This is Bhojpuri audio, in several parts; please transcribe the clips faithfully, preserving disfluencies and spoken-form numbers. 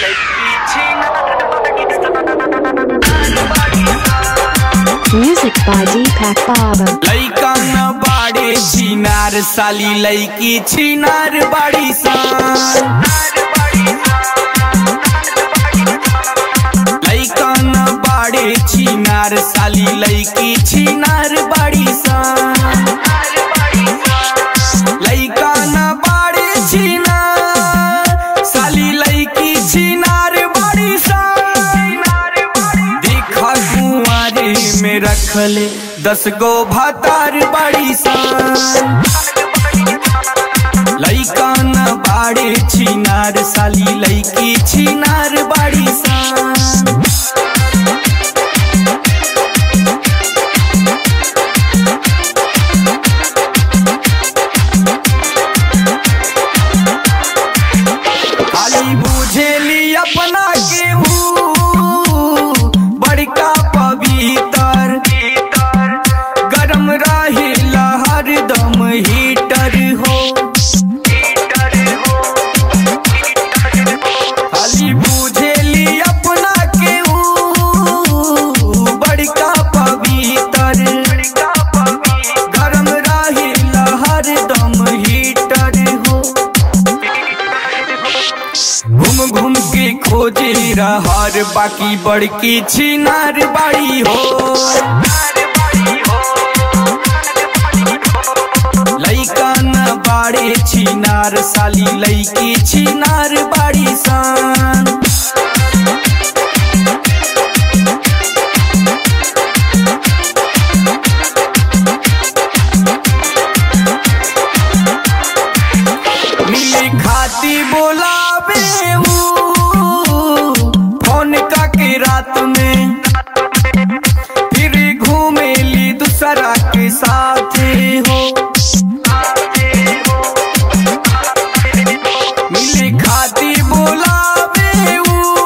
Music by Deepak Baba. लइका न बाड़े छिनार साली लइकी छिनार बाड़ी सान। लइका न बाड़े छिनार साली लइकी छिनार बाड़ी सान। लइका न बाड़े छिनार साली लइकी छिनार बाड़ी सान। देखा कुंवारे में रखले दस गो भातार बाड़ी सान। लइका न बाड़े छिनार साली लइकी छिनार बाड़ी सान। खाली बुझेली अपना के हूँ बड़का पवित्र, गरम रहेला हरदम हीटर हो। खाली बुझेली अपना के हूँ बड़का पवित्र, गरम रहेला हरदम हीटर हो। घूम घूम के खोजे रहर बाकी बड़की छिनार बाड़ी हो। लइका न बाड़े छिनार साली लइकी छिनार बाड़ी सान। मिले खाती बोलावे फोन का के रात में, फिर घूमेली दूसरा के साथ हो। मिले खाती बोलावे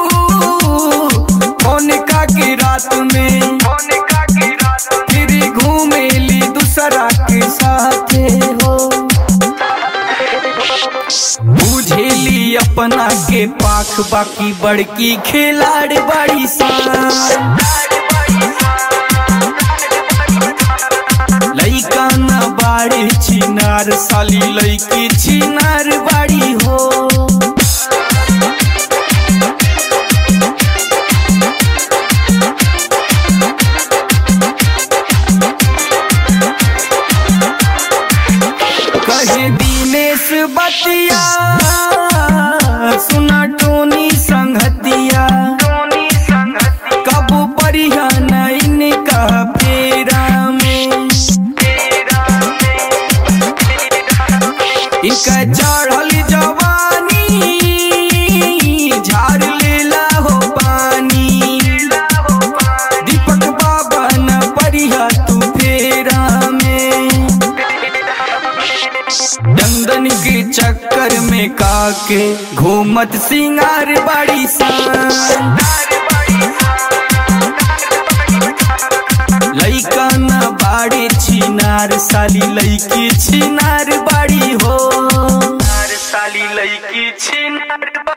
फोन का के रात में, फिर घूमेली दूसरा के साथ हो। बुझेली अपना के पाख बाकी बड़की खिलाड़ बाड़ी सान। लइका न बाड़े छिनार साली लइकी छिनार बाड़ी हो। कहे दिनेश बतिया सुना टोनी संगतिया, कब परिया नैन का फेरा में। इनका चढ़ल जवानी झाड़ लेला हो पानी। दीपक बाबा न परिया तू फेरा में। दंदन के चक्कर में काके घूमत सिंगार बाड़ी सान। लइका न बाड़े छिनार साली लइकी छिनार बाड़ी हो। साली लइकी छिनार